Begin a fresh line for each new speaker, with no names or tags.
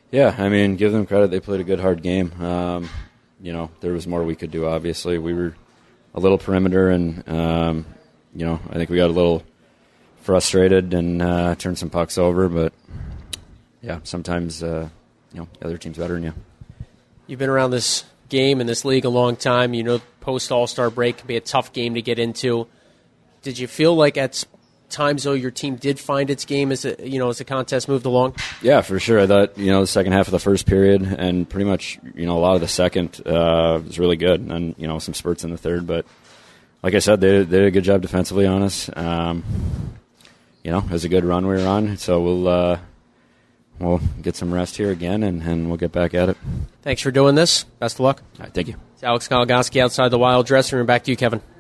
Yeah, I mean, give them credit. They played a good, hard game. There was more we could do, obviously. We were a little perimeter, and, I think we got a little frustrated and turned some pucks over. But, yeah, sometimes, the other team's better than you.
You've been around this game and this league a long time. Post-All-Star break can be a tough game to get into. Did you feel like at times, though, your team did find its game as the contest moved along?
Yeah, for sure. I thought, the second half of the first period and pretty much, a lot of the second was really good. And, some spurts in the third. But like I said, they did a good job defensively on us. It was a good run we were on. So we'll get some rest here again, and we'll get back at it.
Thanks for doing this. Best of luck.
All right, thank you.
It's Alex Goligoski outside the Wild dressing room. Back to you, Kevin.